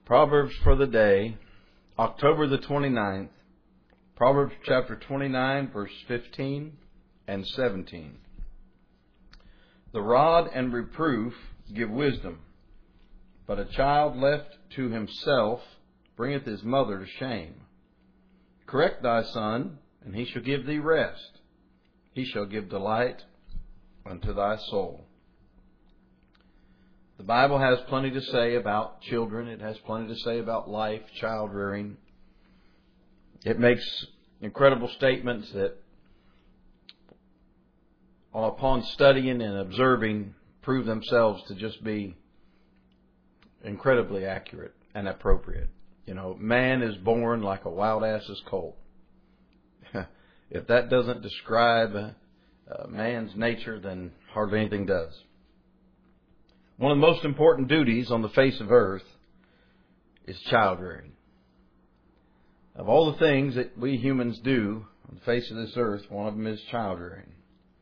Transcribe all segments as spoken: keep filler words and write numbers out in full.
Proverbs for the day, October the twenty-ninth, Proverbs chapter twenty-nine, verse fifteen and seventeen. The rod and reproof give wisdom, but a child left to himself bringeth his mother to shame. Correct thy son, and he shall give thee rest. He shall give delight unto thy soul. The Bible has plenty to say about children. It has plenty to say about life, child rearing. It makes incredible statements that, upon studying and observing, prove themselves to just be incredibly accurate and appropriate. You know, man is born like a wild ass's colt. If that doesn't describe uh, man's nature, then hardly anything does. One of the most important duties on the face of earth is child rearing. Of all the things that we humans do on the face of this earth, one of them is child rearing.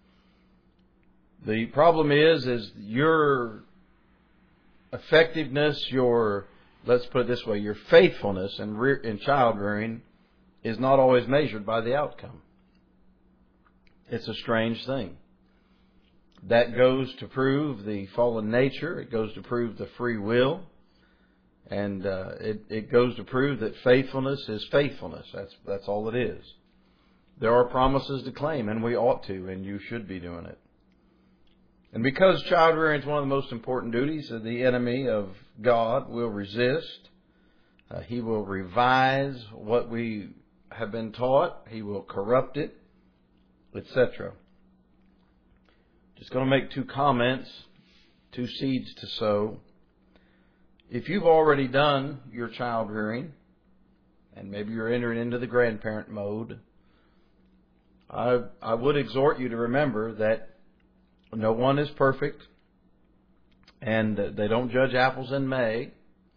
The problem is, is your effectiveness, your, let's put it this way, your faithfulness in, rear, in child rearing is not always measured by the outcome. It's a strange thing. That goes to prove the fallen nature. It goes to prove the free will. And uh, it, it goes to prove that faithfulness is faithfulness. That's, that's all it is. There are promises to claim, and we ought to, and you should be doing it. And because child rearing is one of the most important duties, the enemy of God will resist. Uh, he will revise what we have been taught. He will corrupt it, et cetera. Just going to make two comments, two seeds to sow. If you've already done your child rearing, and maybe you're entering into the grandparent mode, I, I would exhort you to remember that no one is perfect, and they don't judge apples in May.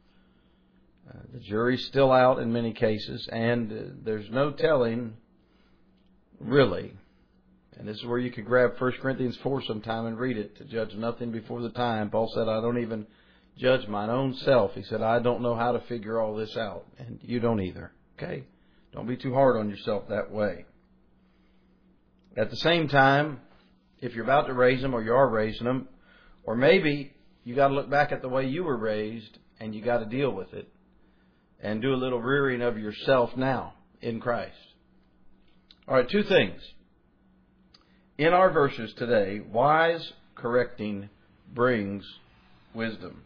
Uh, the jury's still out in many cases, and uh, there's no telling, really. And this is where you could grab First Corinthians four sometime and read it. To judge nothing before the time. Paul said, I don't even judge mine own self. He said, I don't know how to figure all this out. And you don't either. Okay? Don't be too hard on yourself that way. At the same time, if you're about to raise them, or you are raising them, or maybe you got to look back at the way you were raised and you got to deal with it and do a little rearing of yourself now in Christ. All right, two things. In our verses today, wise correcting brings wisdom.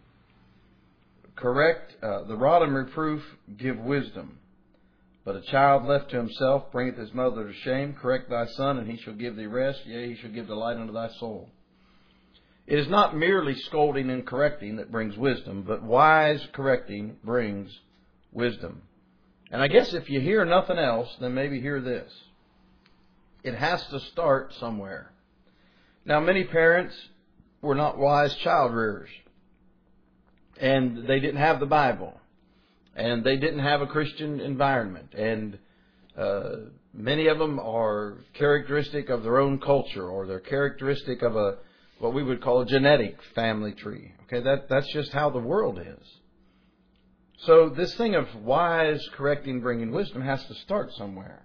Correct, uh, the rod and reproof give wisdom. But a child left to himself bringeth his mother to shame. Correct thy son, and he shall give thee rest. Yea, he shall give delight unto thy soul. It is not merely scolding and correcting that brings wisdom, but wise correcting brings wisdom. And I guess if you hear nothing else, then maybe hear this. It has to start somewhere. Now, many parents were not wise child rearers. And they didn't have the Bible. And they didn't have a Christian environment. And uh, many of them are characteristic of their own culture, or they're characteristic of a what we would call a genetic family tree. Okay, that that's just how the world is. So this thing of wise correcting, bringing wisdom has to start somewhere.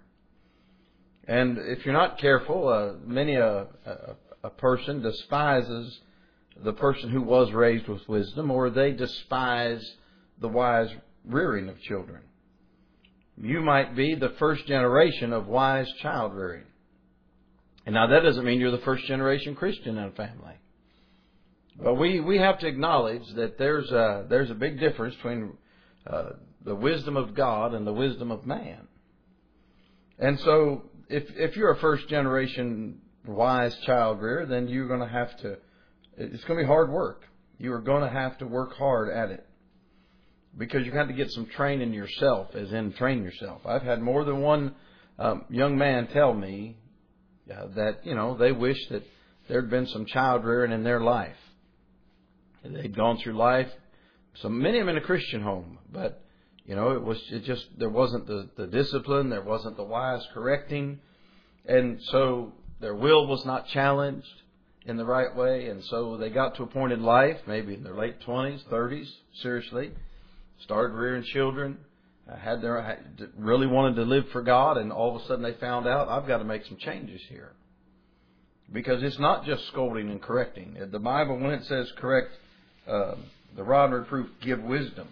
And if you're not careful, uh, many a, a, a person despises the person who was raised with wisdom, or they despise the wise rearing of children. You might be the first generation of wise child rearing. And now that doesn't mean you're the first generation Christian in a family. But we, we have to acknowledge that there's a, there's a big difference between uh, the wisdom of God and the wisdom of man. And so if if you're a first generation wise child rearer, then you're going to have to, it's going to be hard work. You are going to have to work hard at it. Because you have to get some training yourself, as in train yourself. I've had more than one um, young man tell me uh, that, you know, they wish that there had been some child rearing in their life. They'd gone through life, so many of them in a Christian home, but, you know, it was it just, there wasn't the, the discipline, there wasn't the wise correcting, and so their will was not challenged in the right way, and so they got to a point in life, maybe in their late twenties, thirties, seriously, started rearing children, uh, had their had, really wanted to live for God, and all of a sudden they found out, I've got to make some changes here. Because it's not just scolding and correcting. The Bible, when it says correct, uh, the rod and reproof give wisdom.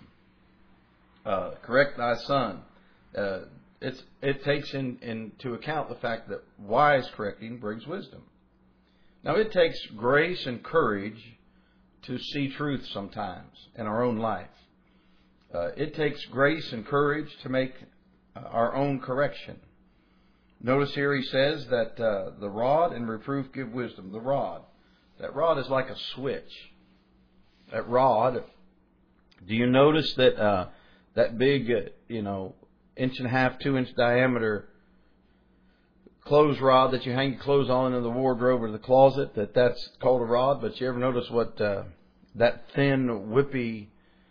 Uh, correct thy son. Uh, it's, it takes in, into account the fact that wise correcting brings wisdom. Now, it takes grace and courage to see truth sometimes in our own life. Uh, it takes grace and courage to make uh, our own correction. Notice here he says that uh, the rod and reproof give wisdom. The rod. That rod is like a switch. That rod, do you notice that uh, that big, uh, you know, inch and a half, two inch diameter clothes rod that you hang clothes on in the wardrobe or the closet, that that's called a rod? But you ever notice what uh, that thin, whippy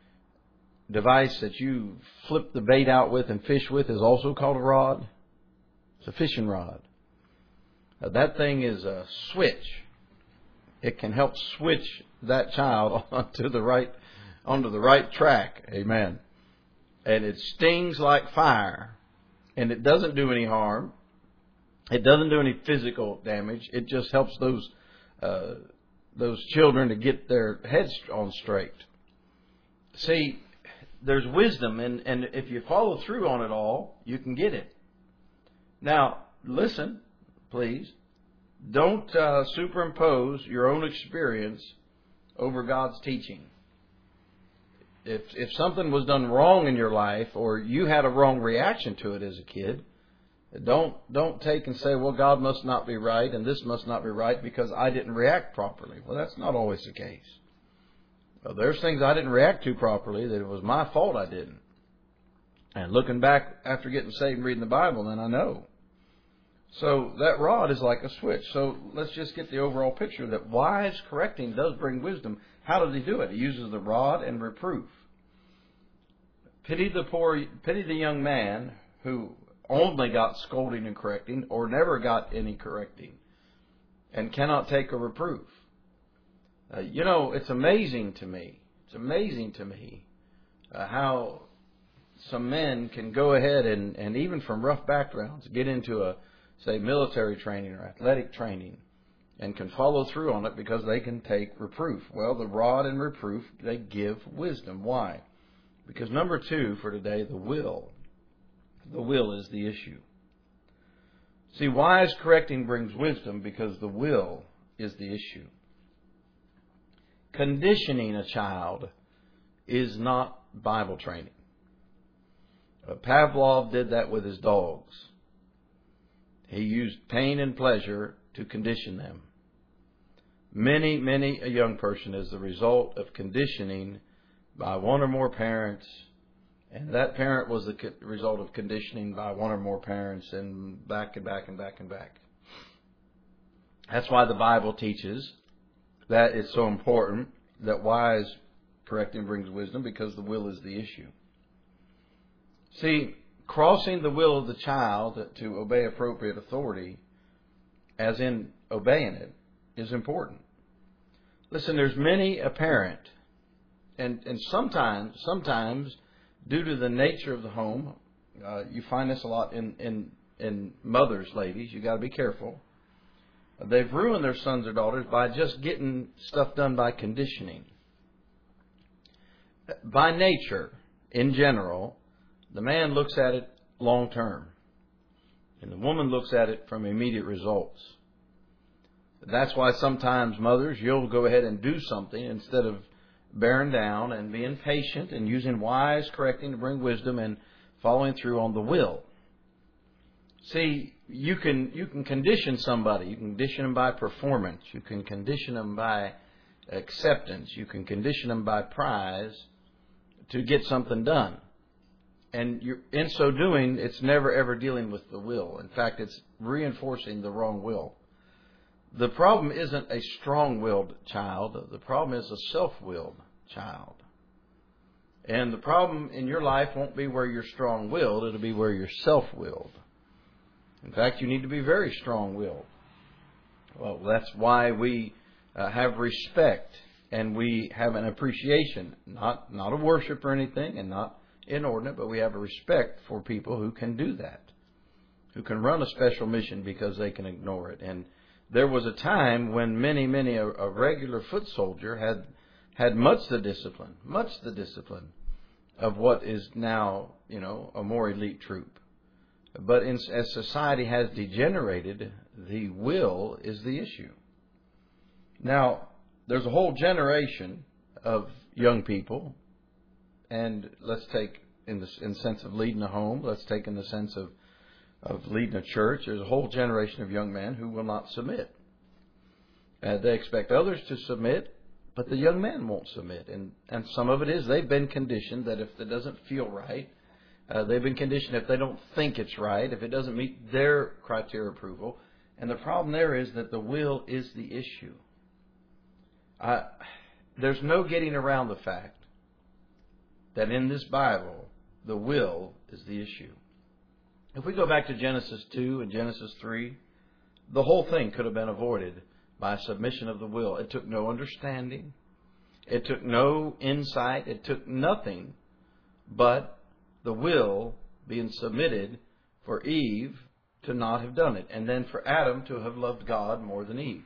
device that you flip the bait out with and fish with is also called a rod? It's a fishing rod. Now, that thing is a switch. It can help switch that child onto the right, onto the right track. Amen. And it stings like fire, and it doesn't do any harm. It doesn't do any physical damage. It just helps those uh, those children to get their heads on straight. See, there's wisdom, and, and if you follow through on it all, you can get it. Now, listen, please. Don't uh, superimpose your own experience over God's teaching. If if something was done wrong in your life, or you had a wrong reaction to it as a kid, don't don't take and say, well, God must not be right and this must not be right because I didn't react properly. Well, that's not always the case. Well, there's things I didn't react to properly that it was my fault I didn't. And looking back after getting saved and reading the Bible, then I know. So that rod is like a switch. So let's just get the overall picture that wise correcting does bring wisdom. How does he do it? He uses the rod and reproof. Pity the poor, pity the young man who only got scolding and correcting or never got any correcting and cannot take a reproof. Uh, you know, it's amazing to me. It's amazing to me uh, how some men can go ahead and, and even from rough backgrounds get into a, say, military training or athletic training and can follow through on it because they can take reproof. Well, the rod and reproof, they give wisdom. Why? Because number two for today, the will. The will is the issue. See, wise correcting brings wisdom because the will is the issue. Conditioning a child is not Bible training. Pavlov did that with his dogs. He used pain and pleasure to condition them. Many, many a young person is the result of conditioning by one or more parents, and that parent was the result of conditioning by one or more parents, and back and back and back and back. That's why the Bible teaches that it's so important that wise correcting brings wisdom, because the will is the issue. See, crossing the will of the child to obey appropriate authority, as in obeying it, is important. Listen, there's many a parent, and, and sometimes, sometimes, due to the nature of the home, uh, you find this a lot in, in, in mothers, ladies, you got to be careful. They've ruined their sons or daughters by just getting stuff done by conditioning. By nature, in general, the man looks at it long term, and the woman looks at it from immediate results. That's why sometimes mothers, you'll go ahead and do something instead of bearing down and being patient and using wise correcting to bring wisdom and following through on the will. See, you can you can condition somebody. You can condition them by performance. You can condition them by acceptance. You can condition them by prize to get something done. And you're, in so doing, it's never ever dealing with the will. In fact, it's reinforcing the wrong will. The problem isn't a strong-willed child. The problem is a self-willed child. And the problem in your life won't be where you're strong-willed. It'll be where you're self-willed. In fact, you need to be very strong-willed. Well, that's why we uh, have respect And we have an appreciation, not, not a worship or anything, and not inordinate, but we have a respect for people who can do that, who can run a special mission because they can ignore it. And there was a time when many, many, a, a regular foot soldier had had much the discipline, much the discipline of what is now, you know, a more elite troop. But in, as society has degenerated, the will is the issue. Now, there's a whole generation of young people, and let's take in the, in the sense of leading a home, let's take in the sense of, of leading a church, there's a whole generation of young men who will not submit. Uh, they expect others to submit, but the young men won't submit. And, and some of it is they've been conditioned that if it doesn't feel right, uh, they've been conditioned if they don't think it's right, if it doesn't meet their criteria of approval. And the problem there is that the will is the issue. Uh, there's no getting around the fact that in this Bible, the will is the issue. If we go back to Genesis two and Genesis three, the whole thing could have been avoided by submission of the will. It took no understanding. It took no insight. It took nothing but the will being submitted for Eve to not have done it, and then for Adam to have loved God more than Eve.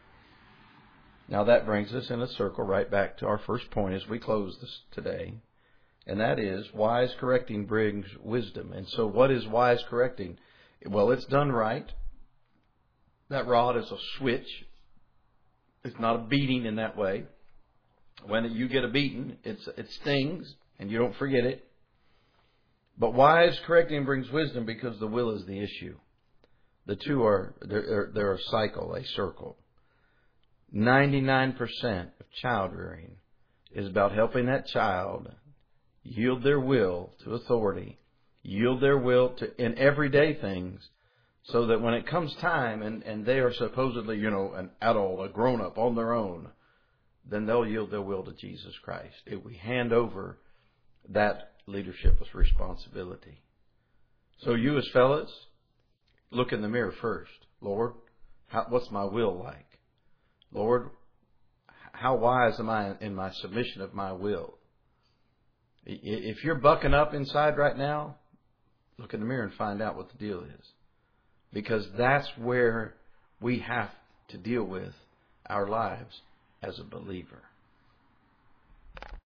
Now that brings us in a circle right back to our first point as we close this today. And that is, wise correcting brings wisdom. And so what is wise correcting? Well, it's done right. That rod is a switch. It's not a beating in that way. When you get a beating, it's, it stings and you don't forget it. But wise correcting brings wisdom because the will is the issue. The two are, they're, they're a cycle, a circle. ninety-nine percent of child rearing is about helping that child yield their will to authority, yield their will to in everyday things, so that when it comes time and, and they are supposedly, you know, an adult, a grown-up on their own, then they'll yield their will to Jesus Christ. If we hand over that leadership with responsibility. So you as fellas, look in the mirror first. Lord, how, what's my will like? Lord, how wise am I in my submission of my will? If you're bucking up inside right now, look in the mirror and find out what the deal is. Because that's where we have to deal with our lives as a believer.